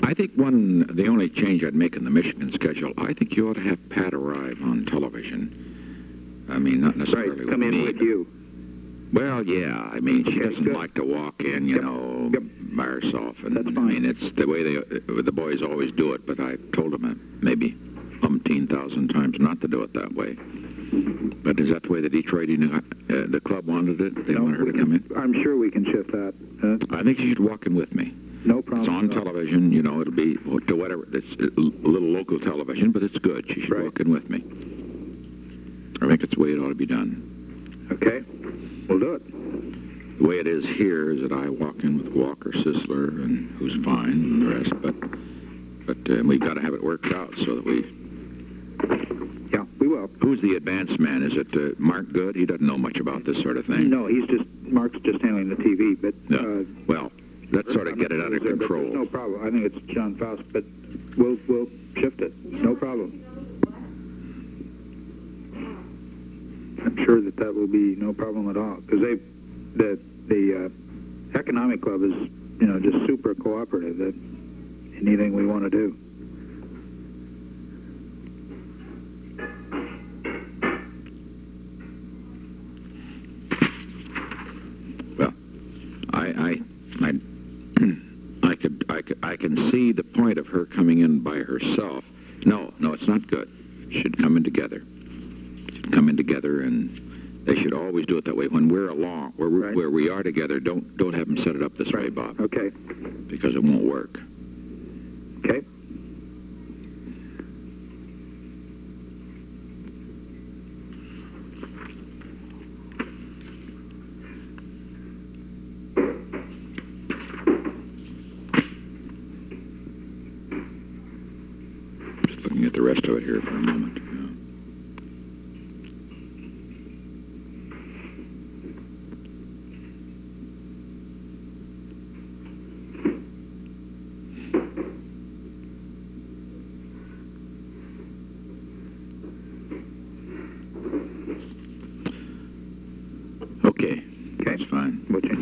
I think the only change I'd make in the Michigan schedule, I think you ought to have Pat arrive on television. I mean, not necessarily come in me, with you. Well, yeah. I mean, she doesn't good. like to walk in, you know, by herself. And That's fine. I mean, it's the way the boys always do it. But I told them maybe 1,000 times not to do it that way. But is that the way the Detroit the club wanted it? They wanted her to come in. I'm sure we can shift that. I think she should walk in with me. No problem. It's on television, you know. It'll be to whatever. It's a little local television, but it's good. She should walk in with me. I think it's the way it ought to be done. Okay, we'll do it. The way it is here is that I walk in with Walker Sisler, and who's fine, and the rest. But we've got to have it worked out so that we. Yeah, we will. Who's the advanced man? Is it Mark Good? He doesn't know much about this sort of thing. No, Mark's just handling the TV. But well, let's sort of get it under control. No problem. I think it's John Faust, but we'll shift it. No problem. I'm sure that will be no problem at all, because the economic club is, you know, just super cooperative. That anything we want to do. Well, I can see the point of her coming in by herself. No, it's not good. Should come in together. Come in together, and they should always do it that way. When we're along, where we are together, don't have them set it up this way, Bob. Okay. Because it won't work. Okay. Just looking at the rest of it here for a moment. Okay, that's fine. Okay.